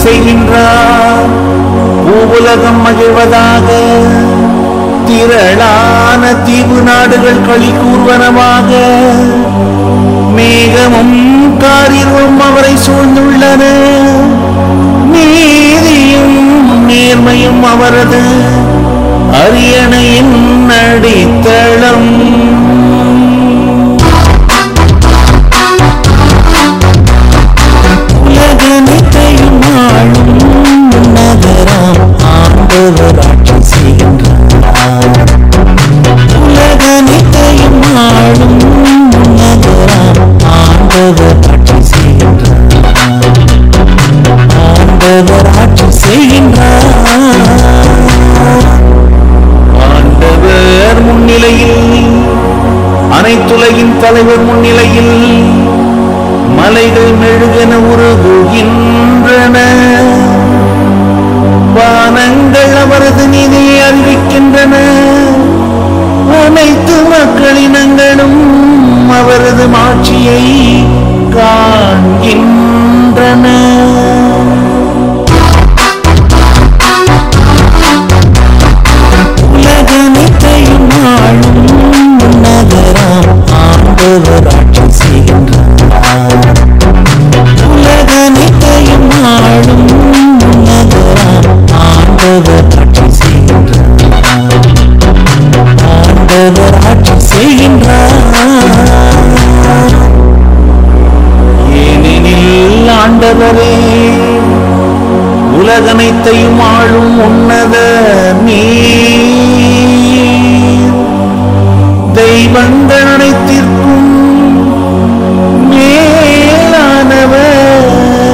செய்கின்றார். பூவுலகம் மகிழ்வதாக, திரளான தீவு நாடுகள் களி கூர்வனமாக. மேகமும் காரிருளும் அவரை சூழ்ந்துள்ளன. நீதியும் நேர்மையும் அவரது அரியணையின் அடித்தளம். உலகனைத்தையும் ஆளும் நகரம் ஆண்டவர் ஆட்சி செய்கின்றார். உலகனைத்தையும் ஆளும் நகரம் ஆண்டவர் ஆட்சி செய்கின்றார். ஆண்டவர் ஆட்சி செய்கின்றார். ஆண்டவர் முன்னிலையில், அனைத்துலகின் தலைவர் முன்னிலையில் மலைகள் மெழுகென உருகுகின்றன. வானங்கள் அவரது நீதியை அறிவிக்கின்றன. அனைத்து மக்களினங்களும் அவரது மாட்சியை காண்கின்றன. உலகனைத்தையும் ஆளும் நகரம் ஆண்டவர் ஆட்சி செய்கின்றார். உலகனைத்தையும் ஆளும் நகரம் ஆண்டவர் ஆட்சி செய்கின்றார். ஆண்டவர் ஆட்சி செய்கின்றார். ஏனெனில் ஆண்டவரே உலகனைத்தையும் ஆளும் உன்னத நீர். தெய்வங்கள் அனைத்திற்கும் மேலானவர்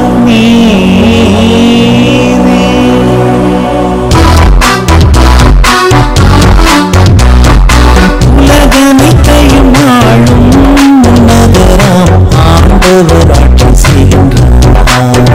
நீரே. உலகனைத்தையும் ஆளும் நகரம் ஆண்டவர் ஆட்சி செய்கின்றார்.